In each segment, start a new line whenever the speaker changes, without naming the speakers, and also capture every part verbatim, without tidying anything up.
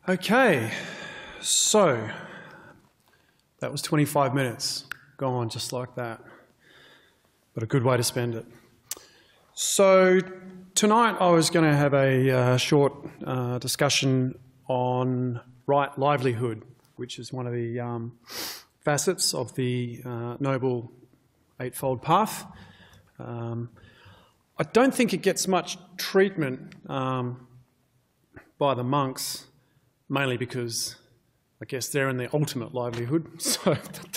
Okay, so that was twenty-five minutes gone just like that, but a good way to spend it. So tonight I was going to have a uh, short uh, discussion on right livelihood, which is one of the um, facets of the uh, Noble Eightfold Path. Um, I don't think it gets much treatment um, by the monks, mainly because I guess they're in the ultimate livelihood, so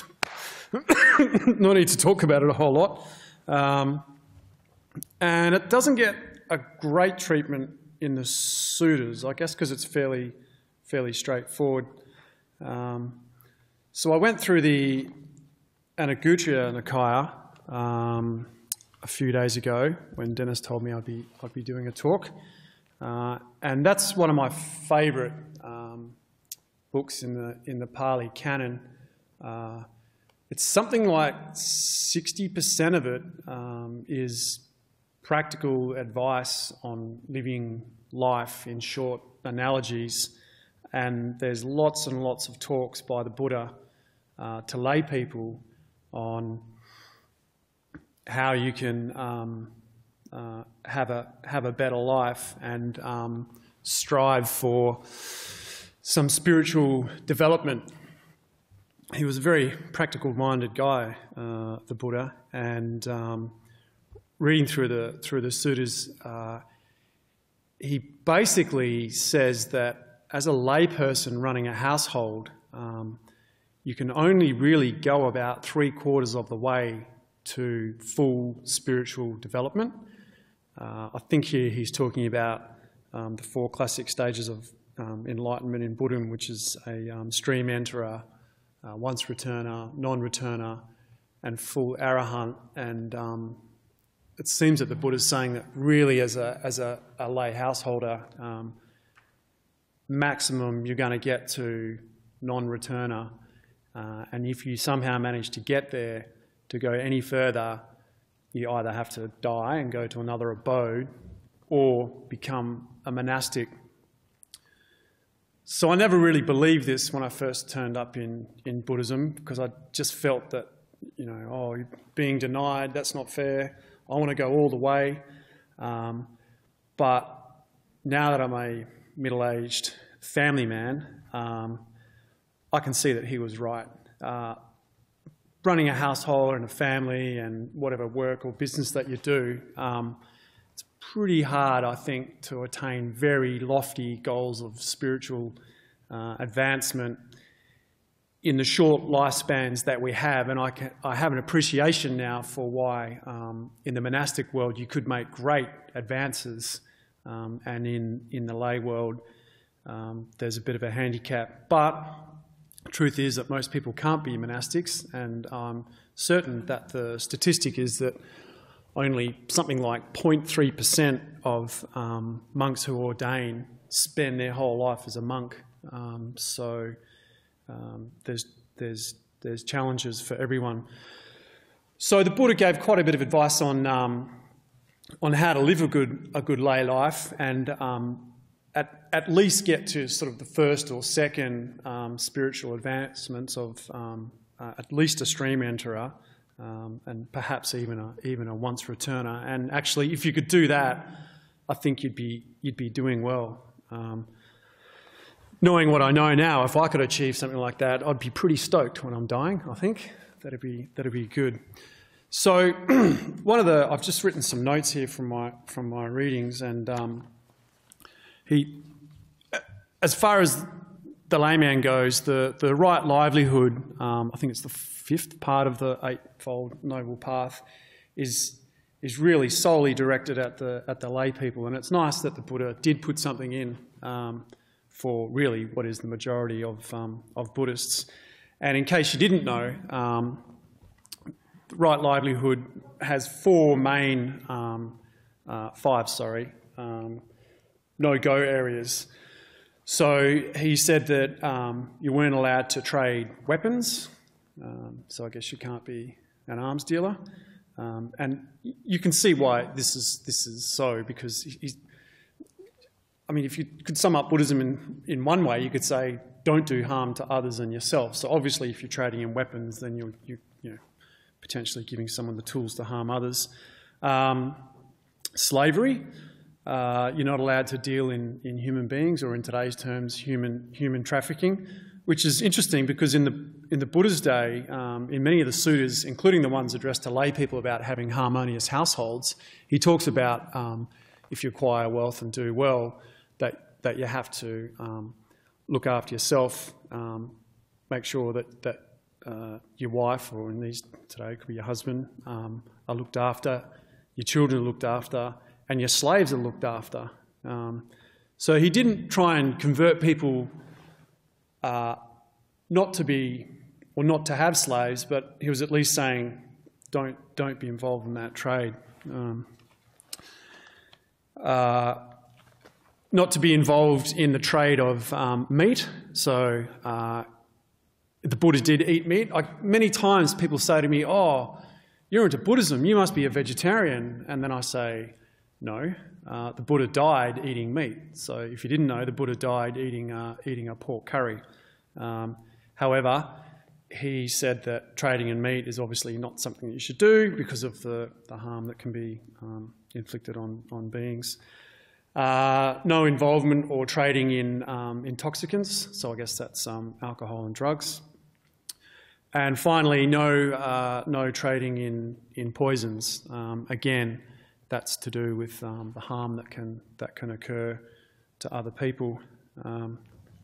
no need to talk about it a whole lot. Um, and it doesn't get a great treatment in the Suttas, I guess because it's fairly, fairly straightforward. Um, so I went through the Anagutya Nikaya um, a few days ago when Dennis told me I'd be, I'd be doing a talk. Uh, and that's one of my favourite um, books in the, in the Pali Canon. Uh, it's something like sixty percent of it um, is practical advice on living life in short analogies. And there's lots and lots of talks by the Buddha uh, to lay people on how you can um, uh, have a have a better life and um, strive for some spiritual development. He was a very practical-minded guy, uh, the Buddha, and um, reading through the through the suttas, uh, he basically says that as a layperson running a household, um, you can only really go about three quarters of the way to full spiritual development. Uh, I think here he's talking about um, the four classic stages of um, enlightenment in Buddhism, which is a um, stream enterer, uh, once returner, non-returner, and full arahant. And um, it seems that the Buddha's saying that really as a, as a, a lay householder, um, maximum you're going to get to non-returner. Uh, and if you somehow manage to get there, to go any further, you either have to die and go to another abode or become a monastic. So I never really believed this when I first turned up in, in Buddhism, because I just felt that, you know, oh, you're being denied, that's not fair. I want to go all the way. Um, but now that I'm a middle-aged family man, um, I can see that he was right. Uh, running a household and a family and whatever work or business that you do, um, it's pretty hard, I think, to attain very lofty goals of spiritual uh, advancement in the short lifespans that we have. And I, can, I have an appreciation now for why um, in the monastic world you could make great advances, um, and in, in the lay world um, there's a bit of a handicap. But the truth is that most people can't be monastics, and I'm certain that the statistic is that only something like zero point three percent of um, monks who ordain spend their whole life as a monk. Um, so um, there's, there's, there's challenges for everyone. So the Buddha gave quite a bit of advice on, um, on how to live a good, a good lay life, and um, At, at least get to sort of the first or second um, spiritual advancements of um, uh, at least a stream enterer, um, and perhaps even a, even a once returner. And actually, if you could do that, I think you'd be, you'd be doing well. Um, knowing what I know now, if I could achieve something like that, I'd be pretty stoked when I'm dying, I think. That'd be, that'd be good. So one of the, I've just written some notes here from my, from my readings, and um, He, as far as the layman goes, the, the right livelihood, um, I think it's the fifth part of the Eightfold Noble Path, is, is really solely directed at the, at the lay people. And it's nice that the Buddha did put something in um, for really what is the majority of, um, of Buddhists. And in case you didn't know, um, right livelihood has four main, um, uh, five, sorry, um, no-go areas. So he said that um, you weren't allowed to trade weapons, um, so I guess you can't be an arms dealer. Um, and you can see why this is this is so, because he's, I I mean, if you could sum up Buddhism in, in one way, you could say, don't do harm to others and yourself. So obviously, if you're trading in weapons, then you're, you, you know, potentially giving someone the tools to harm others. Um, slavery, uh, you're not allowed to deal in, in human beings, or in today's terms, human, human trafficking, which is interesting because in the, in the Buddha's day, um, in many of the suttas, including the ones addressed to lay people about having harmonious households, he talks about um, if you acquire wealth and do well, that, that you have to um, look after yourself, um, make sure that, that uh, your wife, or in these today it could be your husband, um, are looked after, your children are looked after, and your slaves are looked after. Um, so he didn't try and convert people uh, not to be, or not to have slaves, but he was at least saying, don't, don't be involved in that trade. Um, uh, not to be involved in the trade of um, meat. So uh, the Buddha did eat meat. I, many times people say to me, oh, you're into Buddhism, you must be a vegetarian. And then I say, no, uh, the Buddha died eating meat. So if you didn't know, the Buddha died eating, uh, eating a pork curry. Um, however, he said that trading in meat is obviously not something that you should do because of the, the harm that can be um, inflicted on, on beings. Uh, no involvement or trading in um, intoxicants, so I guess that's um, alcohol and drugs. And finally, no, uh, no trading in, in poisons. Um, again, that's to do with um, the harm that can, that can occur to other people. Um,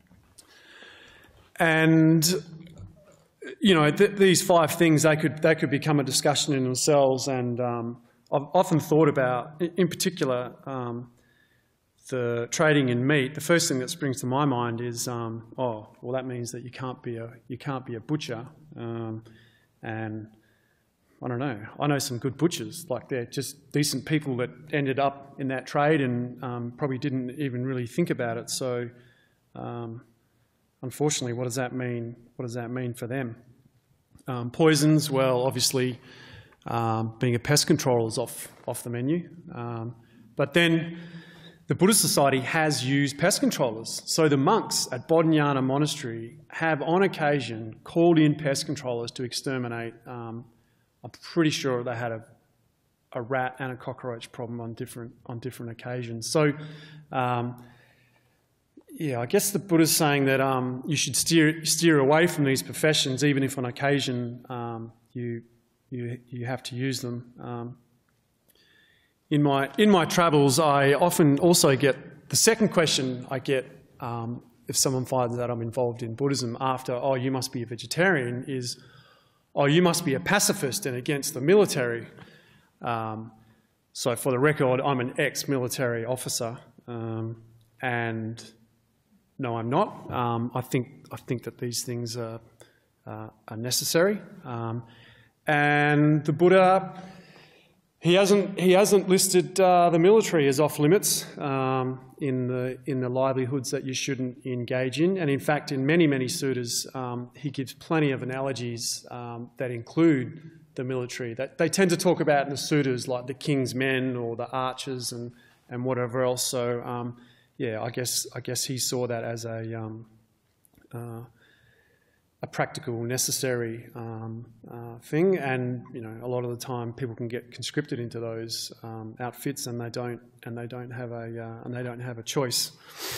and, you know, th these five things, they could, they could become a discussion in themselves. And um, I've often thought about, in particular, um, the trading in meat. The first thing that springs to my mind is, um, oh, well, that means that you can't be a you can't be a butcher. Um, and I don't know. I know some good butchers. Like they're just decent people that ended up in that trade and um, probably didn't even really think about it. So, um, unfortunately, what does that mean? What does that mean for them? Um, poisons. Well, obviously, um, being a pest control is off off the menu. Um, but then the Buddhist Society has used pest controllers. So the monks at Bodhinyana Monastery have on occasion called in pest controllers to exterminate. Um, I'm pretty sure they had a, a rat and a cockroach problem on different, on different occasions. So um, yeah, I guess the Buddha's saying that um, you should steer, steer away from these professions even if on occasion um, you, you, you have to use them. Um, In my, in my travels, I often also get, the second question I get um, if someone finds that I'm involved in Buddhism after, oh, you must be a vegetarian, is, oh, you must be a pacifist and against the military. Um, so for the record, I'm an ex-military officer, um, and no, I'm not. Um, I think, I think that these things are, uh, are necessary. Um, and the Buddha, He hasn't, he hasn't listed uh, the military as off limits um, in, the, in the livelihoods that you shouldn't engage in. And in fact, in many, many suttas, um, he gives plenty of analogies um, that include the military. That they tend to talk about in the suttas, like the king's men or the archers and, and whatever else. So um, yeah, I guess, I guess he saw that as a, um, uh, a practical, necessary um, uh, thing, and you know, a lot of the time people can get conscripted into those um, outfits, and they don't, and they don't have a, uh, and they don't have a choice.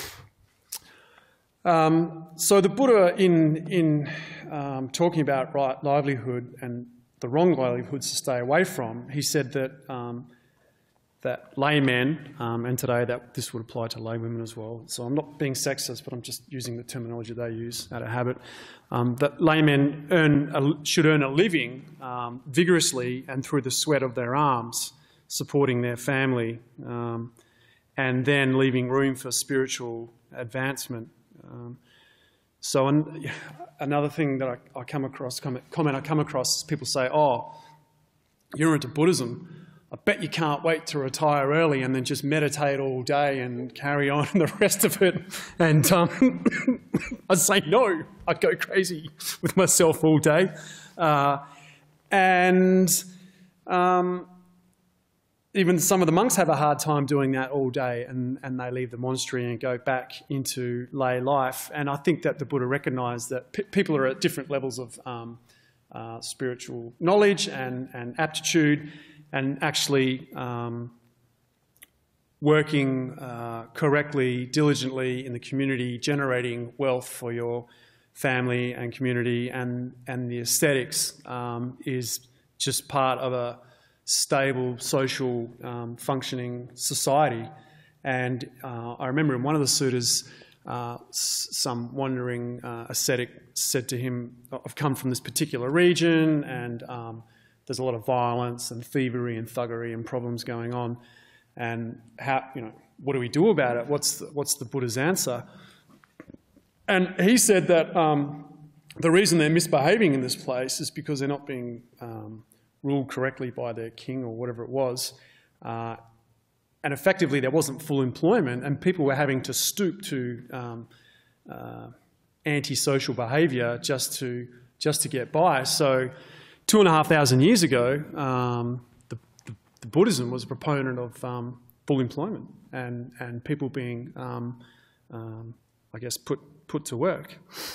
Um, so the Buddha, in in um, talking about right livelihood and the wrong livelihoods to stay away from, he said that um, that laymen, um, and today that this would apply to laywomen as well. So I'm not being sexist, but I'm just using the terminology they use out of habit. Um, that laymen earn a, should earn a living um, vigorously and through the sweat of their arms, supporting their family, um, and then leaving room for spiritual advancement. Um, so an, another thing that I, I come across, comment, comment I come across, is people say, "Oh, you're into Buddhism. I bet you can't wait to retire early and then just meditate all day and carry on the rest of it." And um, I'd say no, I'd go crazy with myself all day. Uh, and um, even some of the monks have a hard time doing that all day, and, and they leave the monastery and go back into lay life. And I think that the Buddha recognised that p people are at different levels of um, uh, spiritual knowledge and, and aptitude, and actually um, working uh, correctly, diligently in the community, generating wealth for your family and community, and, and the aesthetics um, is just part of a stable, social, um, functioning society. And uh, I remember in one of the suttas, uh, some wandering uh, ascetic said to him, I've come from this particular region, and um, there's a lot of violence and thievery and thuggery and problems going on. And how, you know, what do we do about it? What's the, what's the Buddha's answer? And he said that um, the reason they're misbehaving in this place is because they're not being um, ruled correctly by their king or whatever it was. Uh, and effectively there wasn't full employment, and people were having to stoop to um, uh, antisocial behaviour just to, just to get by. So two and a half thousand years ago, um, the, the, the Buddhism was a proponent of um, full employment and, and people being, um, um, I guess, put, put to work.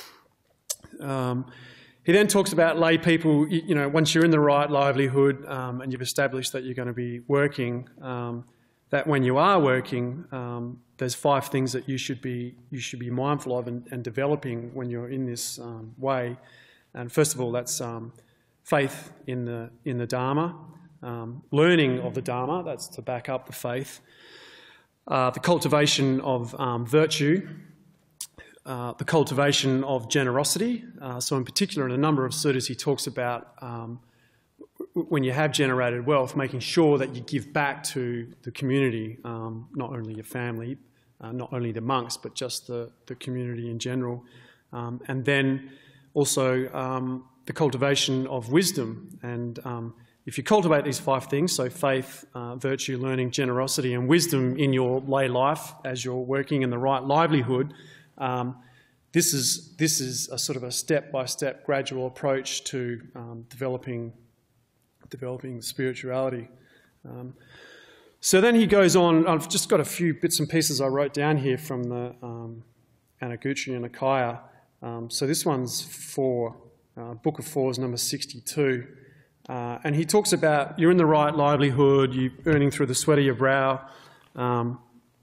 Um, He then talks about lay people, you know, once you're in the right livelihood um, and you've established that you're going to be working, um, that when you are working, um, there's five things that you should be, you should be mindful of and, and developing when you're in this um, way. And first of all, that's um, faith in the, in the Dharma, um, learning of the Dharma, that's to back up the faith, uh, the cultivation of um, virtue, Uh, the cultivation of generosity. Uh, so in particular, in a number of suttas, he talks about um, when you have generated wealth, making sure that you give back to the community, um, not only your family, uh, not only the monks, but just the, the community in general. Um, and then also um, the cultivation of wisdom. And um, if you cultivate these five things, so faith, uh, virtue, learning, generosity, and wisdom in your lay life as you're working in the right livelihood, Um, this is this is a sort of a step-by-step gradual approach to um, developing developing spirituality. Um, so then he goes on. I've just got a few bits and pieces I wrote down here from the um, Anaguttariya Nikaya. Um, so this one's for uh, Book of Fours, number sixty-two, uh, and he talks about you're in the right livelihood, you're earning through the sweat of your brow. Um,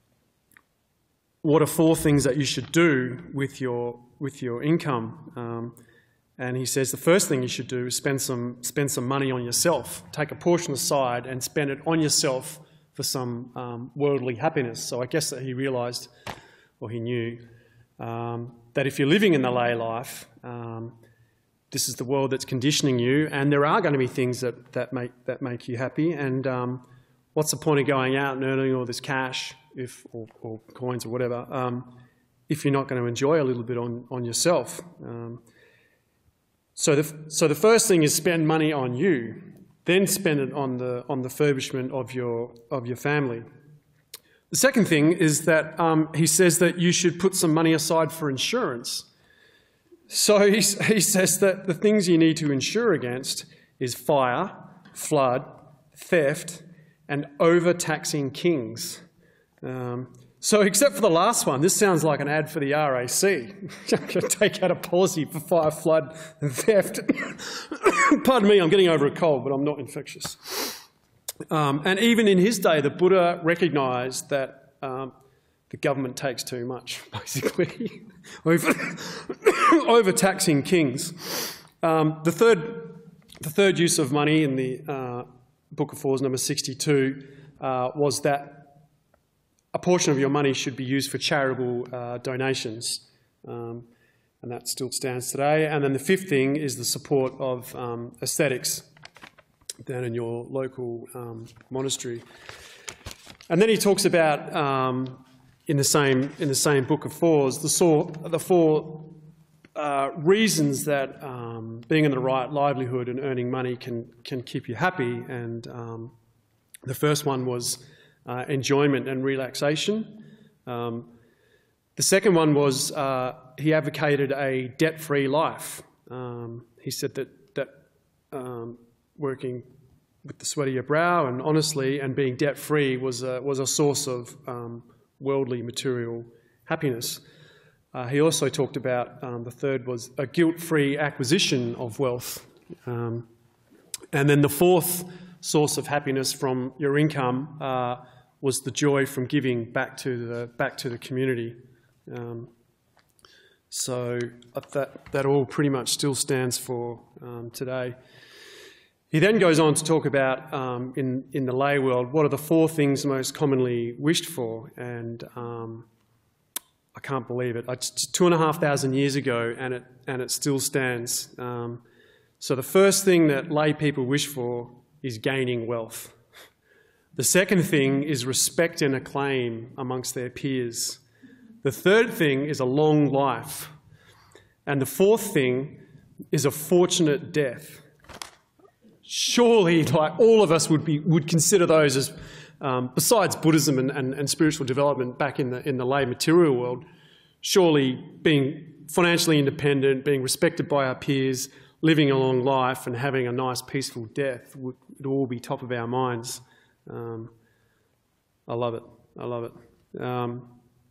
What are four things that you should do with your with your income? Um, and he says the first thing you should do is spend some spend some money on yourself. Take a portion aside and spend it on yourself for some um, worldly happiness. So I guess that he realised, or he knew, um, that if you're living in the lay life, um, this is the world that's conditioning you, and there are going to be things that that make that make you happy. And um, what's the point of going out and earning all this cash? If, or, or coins or whatever, um, if you're not going to enjoy a little bit on, on yourself. Um, so, the, so the first thing is spend money on you, then spend it on the, on the furbishment of your, of your family. The second thing is that um, he says that you should put some money aside for insurance. So he, he says that the things you need to insure against is fire, flood, theft, and overtaxing kings. Um, so except for the last one, this sounds like an ad for the R A C. I'm going to take out a policy for fire, flood and theft. Pardon me, I'm getting over a cold, but I'm not infectious. Um, and even in his day, the Buddha recognised that um, the government takes too much, basically, over, overtaxing kings. Um, the, third, the third use of money in the uh, Book of Fours, number sixty-two, uh, was that a portion of your money should be used for charitable uh, donations, um, and that still stands today. And then the fifth thing is the support of um, aesthetics down in your local um, monastery. And then he talks about um, in the same in the same Book of Fours the, four, the four uh, reasons that um, being in the right livelihood and earning money can can keep you happy. And um, the first one was Uh, enjoyment and relaxation. Um, the second one was uh, he advocated a debt-free life. Um, he said that that um, working with the sweat of your brow, and honestly, and being debt-free was a, was a source of um, worldly material happiness. Uh, he also talked about, um, the third was a guilt-free acquisition of wealth. Um, and then the fourth source of happiness from your income uh, was the joy from giving back to the, back to the community. Um, so that, that all pretty much still stands for um, today. He then goes on to talk about, um, in, in the lay world, what are the four things most commonly wished for. And um, I can't believe it. It's two and a half thousand years ago, and it, and it still stands. Um, so the first thing that lay people wish for is gaining wealth. The second thing is respect and acclaim amongst their peers. The third thing is a long life. And the fourth thing is a fortunate death. Surely, like, all of us would be would consider those as, um, besides Buddhism and, and, and spiritual development back in the in the lay material world, surely being financially independent, being respected by our peers, living a long life, and having a nice, peaceful death would, would all be top of our minds. Um, I love it. I love it. Um,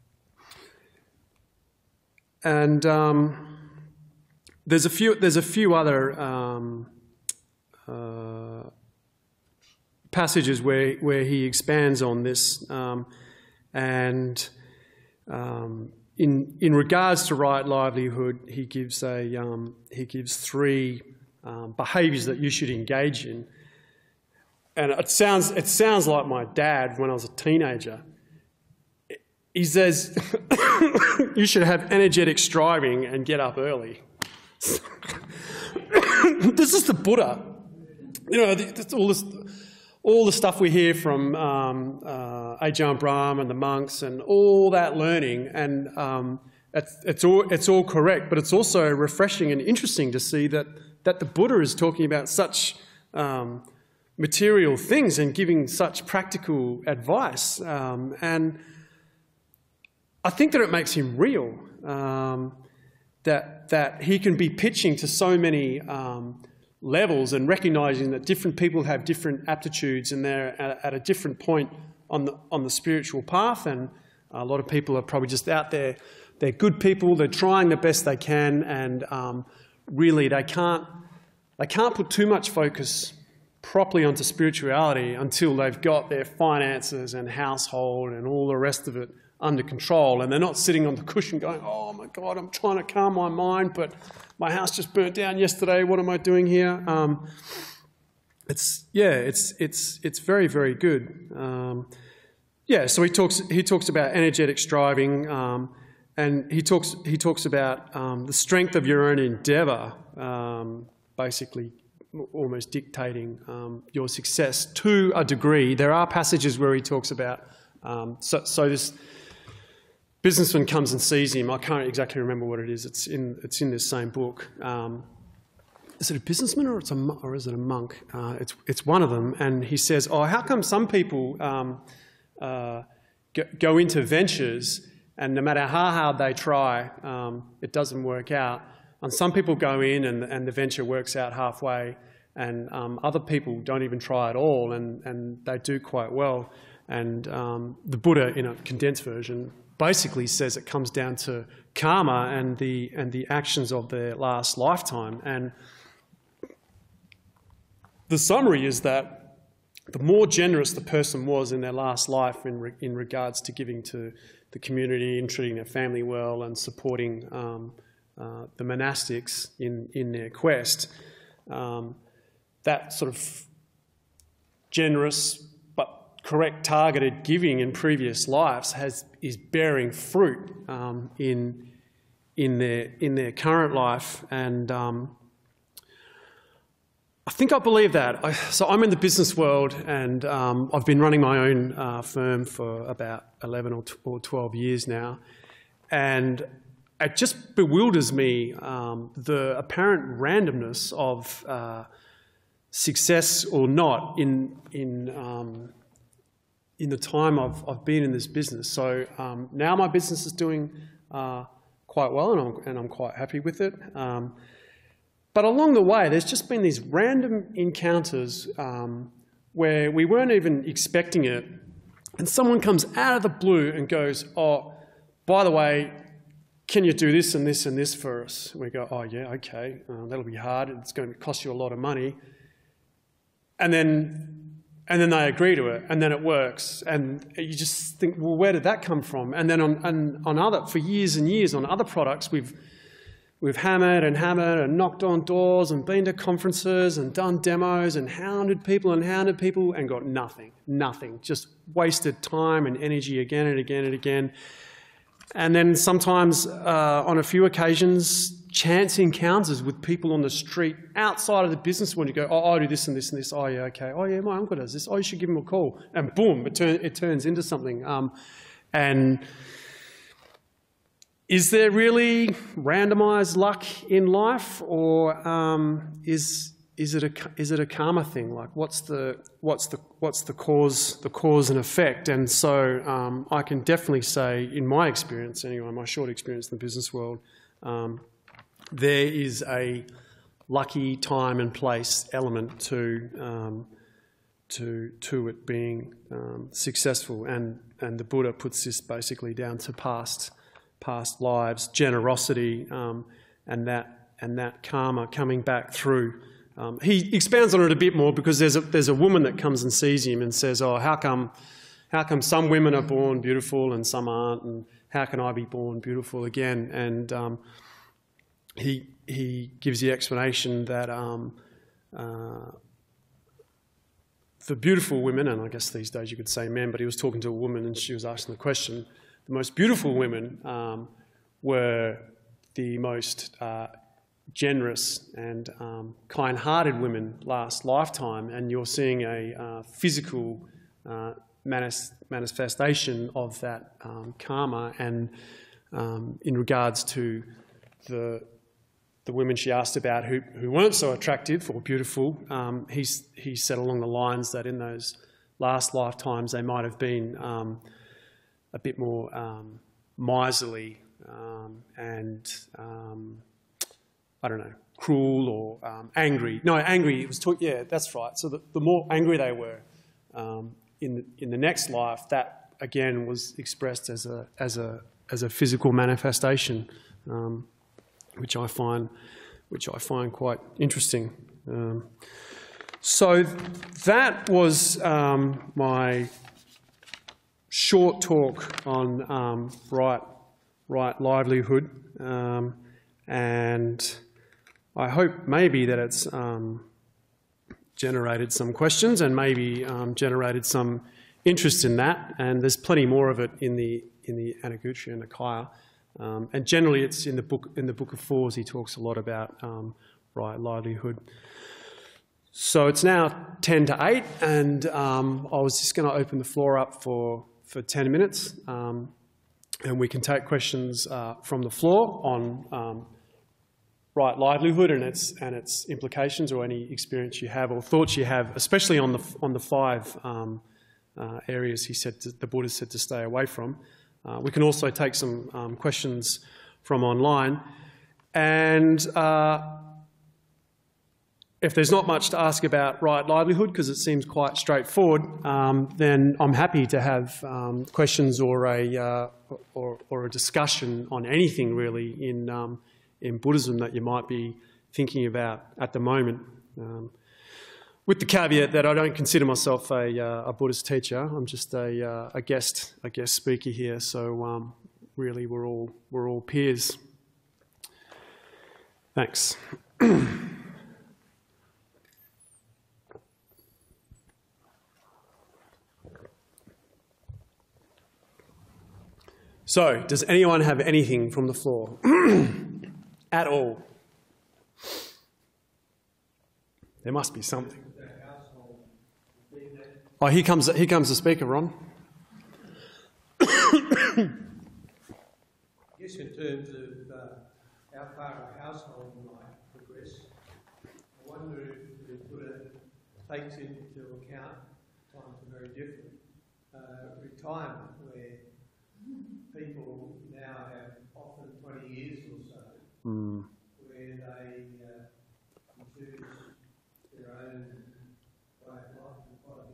and um, there's a few. There's a few other. Um, Uh, passages where, where he expands on this, um, and um, in in regards to right livelihood, he gives a um, he gives three um, behaviours that you should engage in, and it sounds it sounds like my dad when I was a teenager. He says you should have energetic striving and get up early. This is the Buddha. You know, that's all this, all the stuff we hear from um, uh, Ajahn Brahm and the monks and all that learning, and um, it's, it's, all, it's all correct, but it's also refreshing and interesting to see that, that the Buddha is talking about such um, material things and giving such practical advice. Um, and I think that it makes him real, um, that, that he can be pitching to so many um, levels and recognising that different people have different aptitudes and they're at, at a different point on the, on the spiritual path, and a lot of people are probably just out there. They're good people, they're trying the best they can, and um, really they can't, they can't put too much focus properly onto spirituality until they've got their finances and household and all the rest of it under control, and they're not sitting on the cushion going, oh my God, I'm trying to calm my mind, but my house just burnt down yesterday, what am I doing here? Um, it's, yeah, it's, it's, it's very, very good. Um, yeah, so he talks, he talks about energetic striving, um, and he talks, he talks about um, the strength of your own endeavour, um, basically almost dictating um, your success to a degree. There are passages where he talks about, um, so, so this businessman comes and sees him. I can't exactly remember what it is. It's in, it's in this same book. Um, is it a businessman or, it's a, or is it a monk? Uh, it's, it's one of them. And he says, oh, how come some people um, uh, go, go into ventures and no matter how hard they try, um, it doesn't work out? And some people go in and, and the venture works out halfway, and um, other people don't even try at all, and, and they do quite well. And um, the Buddha, in a condensed version, basically says it comes down to karma and the and the actions of their last lifetime. And the summary is that the more generous the person was in their last life in re, in regards to giving to the community and treating their family well and supporting um, uh, the monastics in in their quest, um, that sort of generous correct targeted giving in previous lives has is bearing fruit um, in in their in their current life, and um, I think I believe that. I, so I'm in the business world, and um, I've been running my own uh, firm for about eleven or, or twelve years now, and it just bewilders me um, the apparent randomness of uh, success or not in in um, in the time I've, I've been in this business. So um, now my business is doing uh, quite well, and I'm, and I'm quite happy with it. Um, but along the way, there's just been these random encounters um, where we weren't even expecting it, and someone comes out of the blue and goes, oh, by the way, can you do this and this and this for us? And we go, oh yeah, okay, uh, that'll be hard, it's going to cost you a lot of money. And then, and then they agree to it, and then it works. And you just think, well, where did that come from? And then on, on, on other, for years and years on other products, we've, we've hammered and hammered and knocked on doors and been to conferences and done demos and hounded people and hounded people and got nothing, nothing. Just wasted time and energy again and again and again. And then sometimes, uh, on a few occasions, chance encounters with people on the street outside of the business when you go, oh, I do this and this and this. Oh, yeah, okay. Oh, yeah, my uncle does this. Oh, you should give him a call. And boom, it, turn, it turns into something. Um, and is there really randomised luck in life, or um, is is it a is it a karma thing? Like, what's the what's the what's the cause the cause and effect? And so um, I can definitely say, in my experience, anyway, my short experience in the business world, um, there is a lucky time and place element to um, to to it being um, successful, and and the Buddha puts this basically down to past past lives, generosity, um, and that and that karma coming back through. Um, he expounds on it a bit more, because there's a there's a woman that comes and sees him and says, "Oh, how come how come some women are born beautiful and some aren't, and how can I be born beautiful again?" And um, he he gives the explanation that um, uh, for beautiful women, and I guess these days you could say men, but he was talking to a woman and she was asking the question, the most beautiful women um, were the most uh, generous and um, kind-hearted women last lifetime, and you're seeing a uh, physical uh, manis manifestation of that um, karma. And um, in regards to the the women she asked about who, who weren't so attractive or beautiful, um, he's, he said along the lines that in those last lifetimes they might have been um, a bit more um, miserly um, and um, I don't know, cruel or um, angry. No, angry, it was, yeah, that's right. So the, the more angry they were um, in, the, in the next life, that again was expressed as a, as a, as a physical manifestation, um, which I find, which I find quite interesting. Um, so that was um, my short talk on um, right, right livelihood, um, and I hope maybe that it's um, generated some questions and maybe um, generated some interest in that. And there's plenty more of it in the in the Anagutya Nikaya. Um, and generally, it's in the book in the Book of Fours. He talks a lot about um, right livelihood. So it's now ten to eight, and um, I was just going to open the floor up for for ten minutes, um, and we can take questions uh, from the floor on um, right livelihood and its and its implications, or any experience you have or thoughts you have, especially on the on the five um, uh, areas he said to, the Buddha said to stay away from. Uh, we can also take some um, questions from online, and uh, if there's not much to ask about right livelihood, because it seems quite straightforward, um, then I'm happy to have um, questions or a uh, or, or a discussion on anything really in um, in Buddhism that you might be thinking about at the moment. Um, with the caveat that I don't consider myself a, uh, a Buddhist teacher. I'm just a, uh, a guest a guest speaker here. So um, really, we're all we're all peers. Thanks. So, does anyone have anything from the floor at all? There must be something. Oh, here comes here comes the speaker, Ron.
I guess in terms of uh, how far a household might progress, I wonder if the Buddha takes into account times are very different. Uh, retirement, where people now have often twenty years or so, mm. where they uh, choose their own way of life and quite a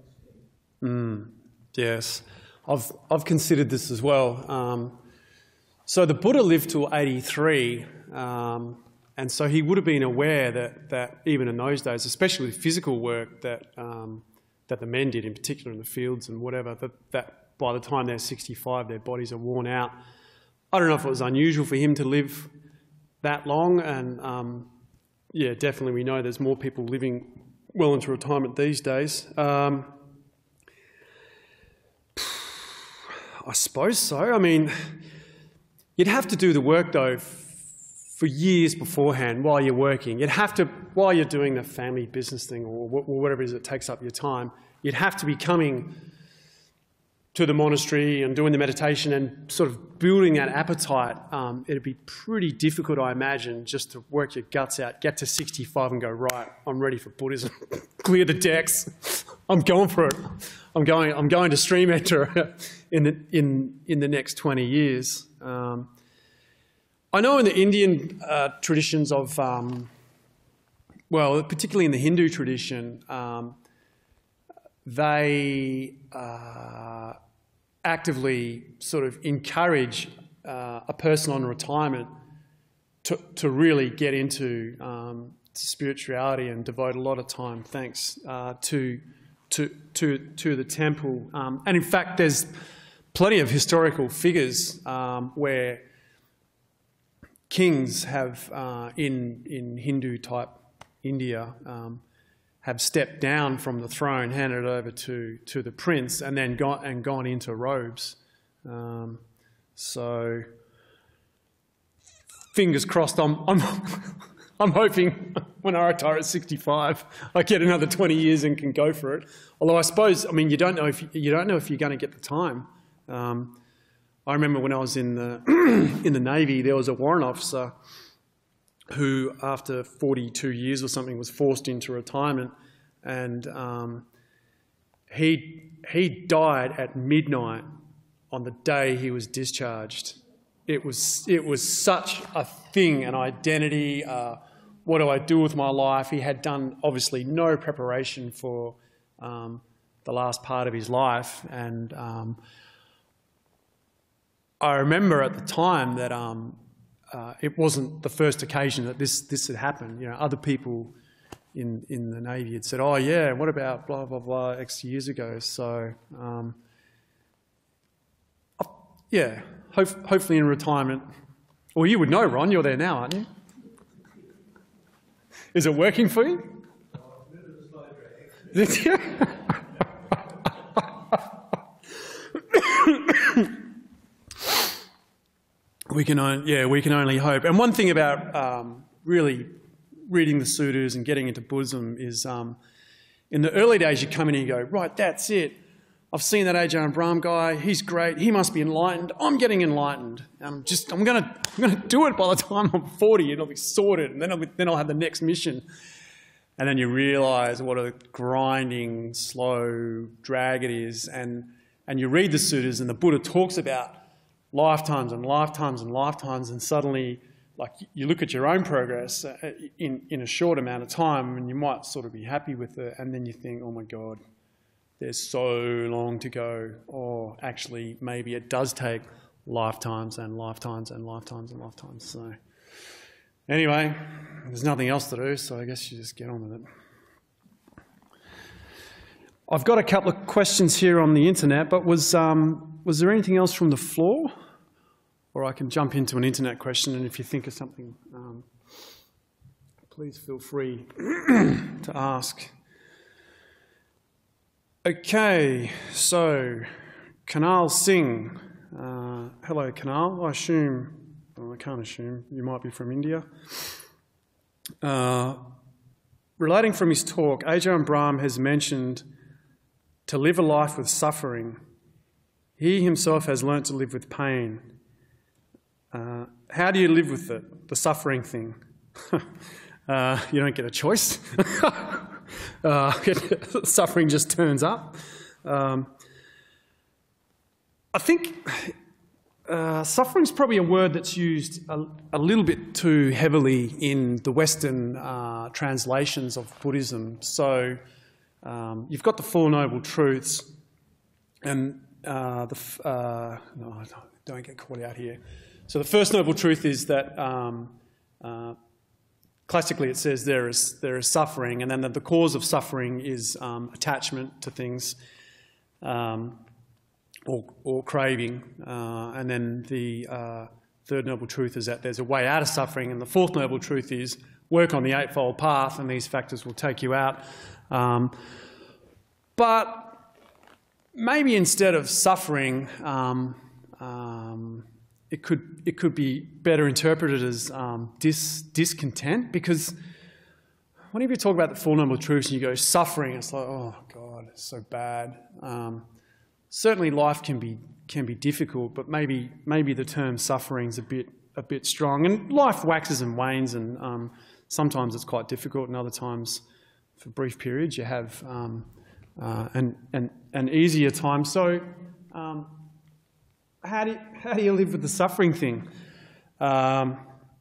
Yes, I've, I've considered this as well. Um, so the Buddha lived till eighty-three, um, and so he would have been aware that, that even in those days, especially with physical work that, um, that the men did, in particular in the fields and whatever, that, that by the time they're sixty-five, their bodies are worn out. I don't know if it was unusual for him to live that long, and um, yeah, definitely we know there's more people living well into retirement these days. Um, I suppose so. I mean, you'd have to do the work though for years beforehand while you're working. You'd have to, while you're doing the family business thing or whatever it is that takes up your time, you'd have to be coming to the monastery and doing the meditation and sort of building that appetite. Um, it'd be pretty difficult, I imagine, just to work your guts out, get to sixty-five and go, right, I'm ready for Buddhism. Clear the decks. I'm going for it. I'm going, I'm going to stream enter in the, in, in the next twenty years. Um, I know in the Indian uh, traditions of, um, well, particularly in the Hindu tradition, um, they uh, actively sort of encourage uh, a person on retirement to, to really get into um, spirituality and devote a lot of time, thanks, uh, to, to, to, to the temple. Um, and in fact, there's plenty of historical figures um, where kings have, uh, in, in Hindu-type India, um, have stepped down from the throne, handed it over to, to the prince, and then gone, and gone into robes. Um, so, fingers crossed, I'm, I'm, I'm hoping when I retire at sixty-five, I get another twenty years and can go for it. Although I suppose, I mean, you don't know if, you don't know if you're going to get the time. Um, I remember when I was in the, in the Navy, there was a warrant officer who, after forty-two years or something, was forced into retirement, and um, he, he died at midnight on the day he was discharged. It was, it was such a thing, an identity, uh, what do I do with my life? He had done, obviously, no preparation for um, the last part of his life, and um, I remember at the time that um, uh, it wasn't the first occasion that this, this had happened. You know, other people in, in the Navy had said, oh yeah, what about blah, blah, blah, X years ago. So, um, yeah, ho hopefully in retirement. Well, you would know, Ron, you're there now, aren't you? Is it working for you? We can only, yeah, we can only hope. And one thing about um, really reading the sutras and getting into Buddhism is um, in the early days you come in and you go, right, that's it. I've seen that Ajahn Brahm guy. He's great. He must be enlightened. I'm getting enlightened. I'm just, I'm gonna, I'm gonna do it by the time I'm forty, and I'll be sorted, and then I'll, be, then I'll have the next mission. And then you realise what a grinding, slow drag it is, and and you read the sutras, and the Buddha talks about lifetimes and lifetimes and lifetimes, and suddenly, like, you look at your own progress in, in a short amount of time, and you might sort of be happy with it, and then you think, oh my God, there's so long to go. Or actually, maybe it does take lifetimes and lifetimes and lifetimes and lifetimes. So anyway, there's nothing else to do, so I guess you just get on with it. I've got a couple of questions here on the internet, but was, um, was there anything else from the floor? Or I can jump into an internet question, and if you think of something, um, please feel free to ask. Okay, so Kanal Singh. Uh, hello, Kanal. I assume, well, I can't assume, you might be from India. Uh, relating from his talk, Ajahn Brahm has mentioned to live a life with suffering. He himself has learnt to live with pain. Uh, how do you live with it, the suffering thing? uh, you don't get a choice. uh, suffering just turns up. Um, I think uh, suffering is probably a word that's used a, a little bit too heavily in the Western uh, translations of Buddhism. So um, you've got the Four Noble Truths, and uh, the f uh, no, don't get caught out here. So the first noble truth is that um, uh, classically it says there is there is suffering, and then the, the cause of suffering is um, attachment to things, um, or, or craving, uh, and then the uh, third noble truth is that there's a way out of suffering, and the fourth noble truth is work on the eightfold path, and these factors will take you out. Um, but maybe instead of suffering, um, um, it could it could be better interpreted as um, dis, discontent, because whenever you talk about the Four Noble Truths and you go suffering, it's like, oh God, it's so bad. Um, certainly, life can be can be difficult, but maybe maybe the term suffering's a bit a bit strong. And life waxes and wanes, and um, sometimes it's quite difficult, and other times, for brief periods, you have um, uh, an, an an easier time. So, um, how do you, how do you live with the suffering thing? Um,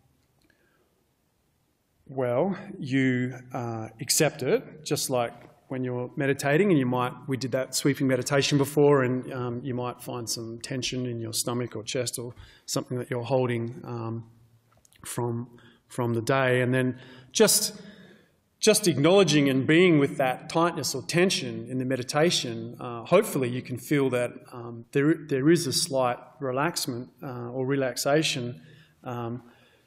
well, you uh, accept it, just like when you're meditating, and you might, we did that sweeping meditation before, and um, you might find some tension in your stomach or chest or something that you're holding um, from, from the day, and then just, just acknowledging and being with that tightness or tension in the meditation, uh, hopefully you can feel that um, there, there is a slight relaxment uh, or relaxation. Um,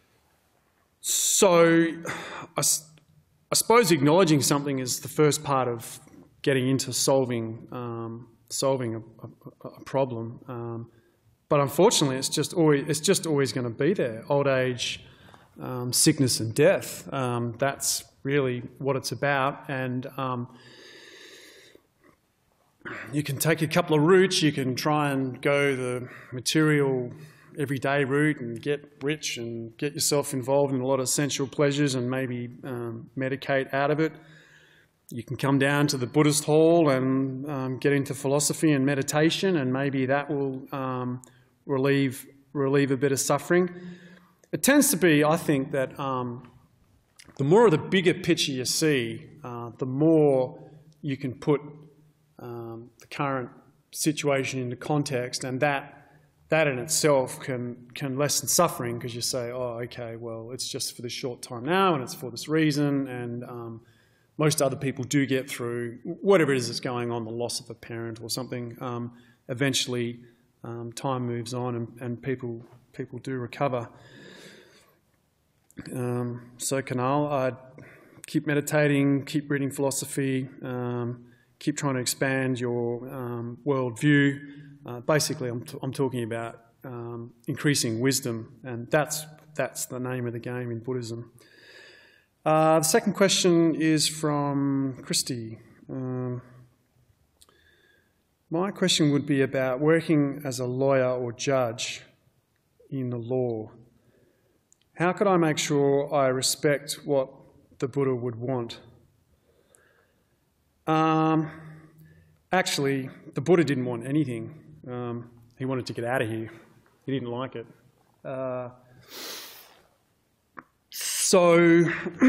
so I, I suppose acknowledging something is the first part of getting into solving um, solving a, a, a problem. Um, but unfortunately, it's just always it's just always going to be there. Old age, um, sickness, and death. Um, that's really what it's about. And um, you can take a couple of routes. You can try and go the material, everyday route and get rich and get yourself involved in a lot of sensual pleasures and maybe um, medicate out of it. You can come down to the Buddhist hall and um, get into philosophy and meditation, and maybe that will um, relieve relieve a bit of suffering. It tends to be, I think, that um, the more of the bigger picture you see, uh, the more you can put um, the current situation into context, and that That in itself can, can lessen suffering, because you say, oh, okay, well, it's just for this short time now, and it's for this reason, and um, most other people do get through whatever it is that's going on, the loss of a parent or something. Um, eventually, um, time moves on, and, and people people do recover. Um, so, Kanal, I'd keep meditating, keep reading philosophy, um, keep trying to expand your um, worldview. Uh, basically, I'm, t I'm talking about um, increasing wisdom, and that's, that's the name of the game in Buddhism. Uh, the second question is from Christy. Um, my question would be about working as a lawyer or judge in the law. How could I make sure I respect what the Buddha would want? Um, actually, the Buddha didn't want anything. Um, he wanted to get out of here. He didn't like it. Uh, so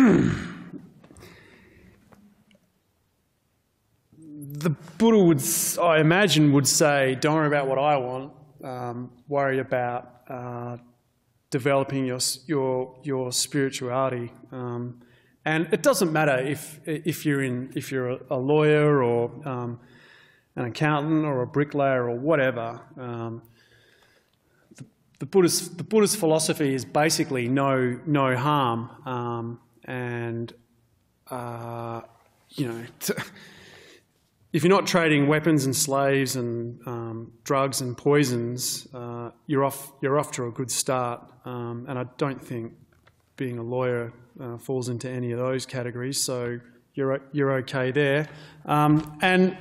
the Buddha would, I imagine, would say, don't worry about what I want. Um, worry about uh, developing your your your spirituality. Um, and it doesn't matter if if you're in if you're a, a lawyer or um, an accountant or a bricklayer or whatever. Um, the, the Buddhist the Buddhist philosophy is basically no no harm, um, and uh, you know, t if you're not trading weapons and slaves and um, drugs and poisons, uh, you're off you're off to a good start. Um, and I don't think being a lawyer uh, falls into any of those categories. So you're you're okay there, um, and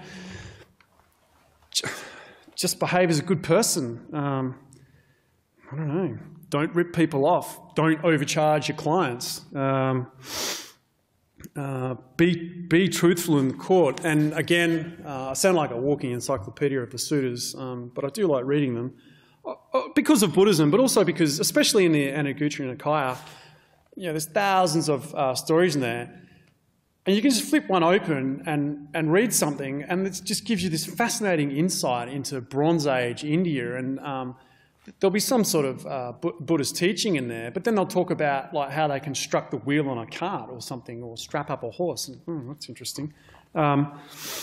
just behave as a good person. Um, I don't know. Don't rip people off. Don't overcharge your clients. Um, uh, be be truthful in court. And again, uh, I sound like a walking encyclopedia of the suttas, um, but I do like reading them uh, because of Buddhism, but also because, especially in the Anagutara Nikaya, you know, there's thousands of uh, stories in there. and you can just flip one open and, and read something, and it just gives you this fascinating insight into Bronze Age India. And um, there'll be some sort of uh, Buddhist teaching in there, but then they'll talk about like how they construct the wheel on a cart or something, or strap up a horse. And, oh, that's interesting. Um,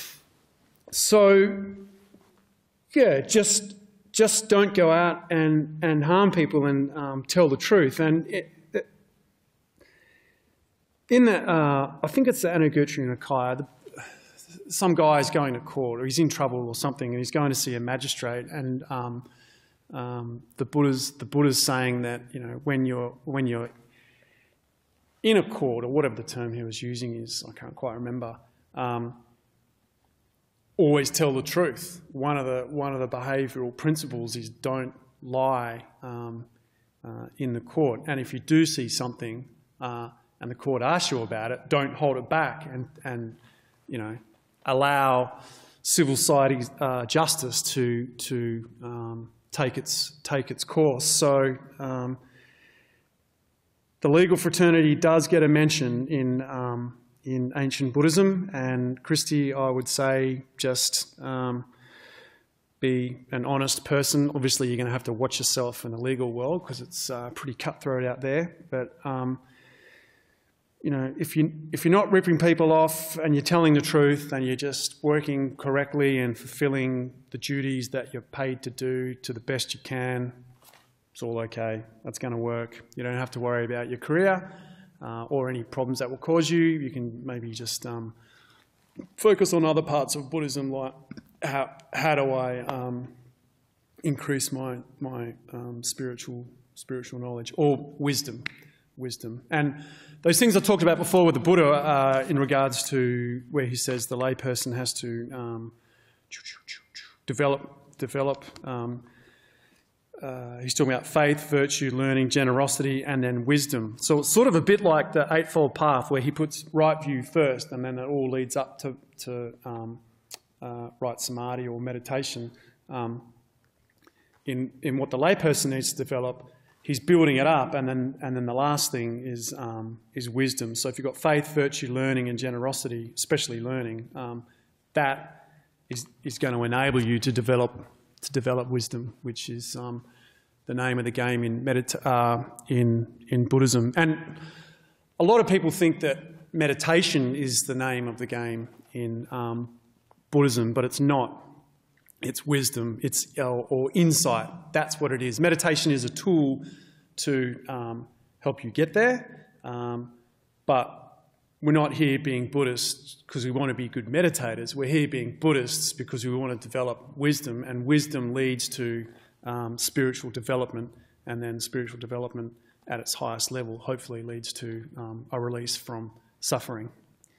so, yeah, just just don't go out and, and harm people, and um, tell the truth. And it, it, in the, uh, I think it's the Anagurtri Nikaya, the, some guy is going to court, or he's in trouble or something, and he's going to see a magistrate, and um, um, the Buddha's the Buddha's saying that, you know, when you're when you're in a court, or whatever the term he was using is, I can't quite remember. Um, always tell the truth. One of the one of the behavioural principles is don't lie um, uh, in the court. And if you do see something uh, and the court asks you about it, don't hold it back, and and you know, allow civil society uh, justice to to um, take its take its course. So um, the legal fraternity does get a mention in. Um, in ancient Buddhism, and Christy, I would say, just um, be an honest person. Obviously, you're going to have to watch yourself in the legal world because it's uh, pretty cutthroat out there. But um, you know, if you if you're not ripping people off and you're telling the truth and you're just working correctly and fulfilling the duties that you're paid to do to the best you can, it's all okay. That's going to work. You don't have to worry about your career. Uh, or any problems that will cause you. You can maybe just um, focus on other parts of Buddhism, like how how do I um, increase my my um, spiritual spiritual knowledge, or wisdom, wisdom. And those things I talked about before with the Buddha uh, in regards to where he says the layperson has to um, develop develop. Um, Uh, he's talking about faith, virtue, learning, generosity, and then wisdom. So it's sort of a bit like the Eightfold Path, where he puts right view first, and then it all leads up to, to um, uh, right samadhi or meditation. Um, in in what the layperson needs to develop, he's building it up, and then and then the last thing is um, is wisdom. So if you've got faith, virtue, learning, and generosity, especially learning, um, that is is going to enable you to develop. to develop wisdom, which is um, the name of the game in, medita uh, in, in Buddhism. And a lot of people think that meditation is the name of the game in um, Buddhism, but it's not. It's wisdom, it's uh, or insight. That's what it is. Meditation is a tool to um, help you get there, um, but we're not here being Buddhists because we want to be good meditators. We're here being Buddhists because we want to develop wisdom, and wisdom leads to um, spiritual development, and then spiritual development at its highest level hopefully leads to um, a release from suffering.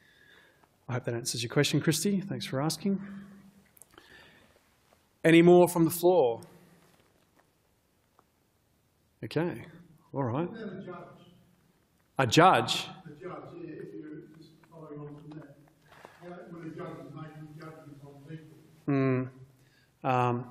I hope that answers your question, Christy. Thanks for asking. Any more from the floor? Okay, all right. A judge?
A judge, yeah, if you're just following on from that. When a judge is making judgments on people.
Mm, um,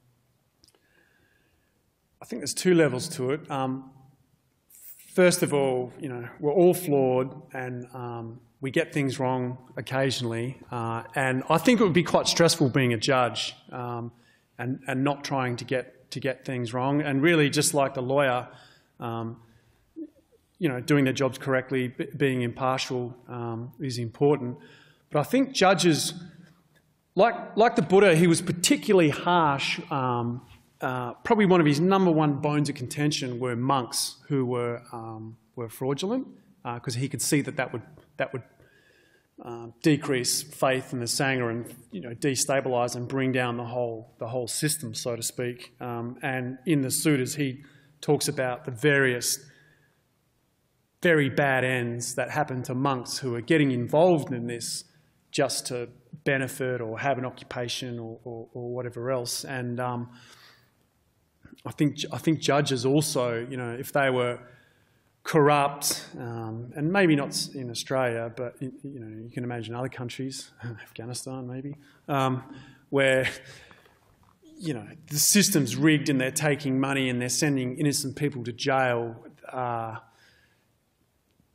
I think there's two levels to it. Um, first of all, you know, we're all flawed, and um, we get things wrong occasionally. Uh, and I think it would be quite stressful being a judge um, and, and not trying to get, to get things wrong. And really, just like the lawyer, um, you know, doing their jobs correctly, b being impartial um, is important. But I think judges, like like the Buddha, he was particularly harsh. Um, uh, probably one of his number one bones of contention were monks who were um, were fraudulent, because uh, he could see that that would that would uh, decrease faith in the Sangha, and you know, destabilise and bring down the whole the whole system, so to speak. Um, and in the suttas, he talks about the various very bad ends that happen to monks who are getting involved in this just to benefit or have an occupation or, or, or whatever else. And um, I think I think judges also, you know, if they were corrupt, um, and maybe not in Australia, but you know, you can imagine other countries, Afghanistan maybe, um, where you know the system's rigged and they're taking money and they're sending innocent people to jail. Uh,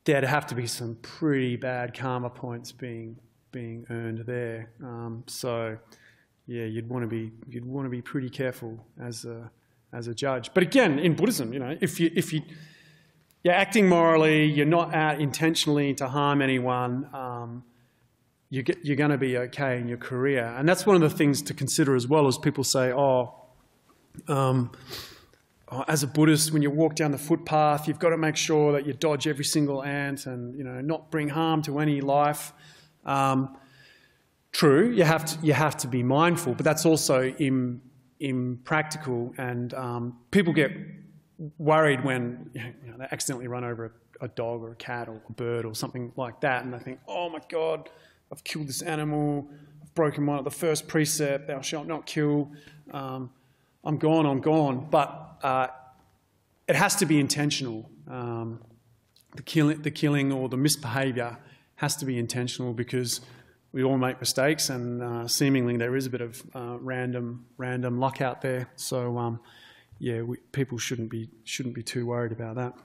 there'd have to be some pretty bad karma points being being earned there. Um, so, yeah, you'd want to be you'd want to be pretty careful as a as a judge. But again, in Buddhism, you know, if you if you you're acting morally, you're not out intentionally to harm anyone, um, you get, you're going to be okay in your career. And that's one of the things to consider as well, as people say, oh, um, oh, as a Buddhist, when you walk down the footpath, you've got to make sure that you dodge every single ant and, you know, not bring harm to any life. Um, true, you have to you have to be mindful, but that's also im, impractical, and um, people get worried when, you know, they accidentally run over a, a dog or a cat or a bird or something like that, and they think, oh my God, I've killed this animal, I've broken one of the first precept, thou shalt not kill, um, I'm gone, I'm gone. But uh, it has to be intentional. Um, the, kill the killing or the misbehaviour has to be intentional, because we all make mistakes, and uh, seemingly there is a bit of uh, random random luck out there. So um, yeah, we, people shouldn't be shouldn't be too worried about that.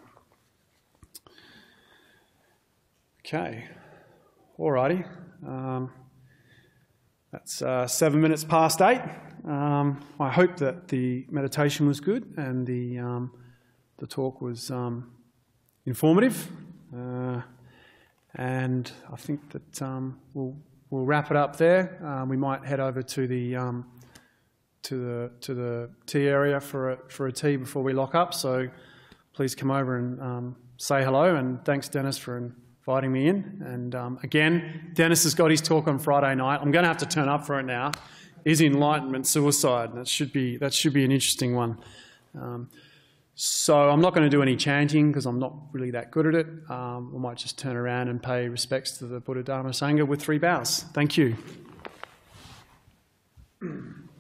Okay, alrighty. Um, that's uh, seven minutes past eight. Um, I hope that the meditation was good and the um, the talk was um, informative. Uh, and I think that um, we'll we'll wrap it up there. Um, we might head over to the um, to the to the tea area for a, for a tea before we lock up. So please come over and um, say hello. And thanks, Dennis, for inviting me in. And um, again, Dennis has got his talk on Friday night. I'm going to have to turn up for it now. Is enlightenment suicide? That should be that should be an interesting one. Um, so I'm not going to do any chanting because I'm not really that good at it. Um, I might just turn around and pay respects to the Buddha Dharma Sangha with three bows. Thank you.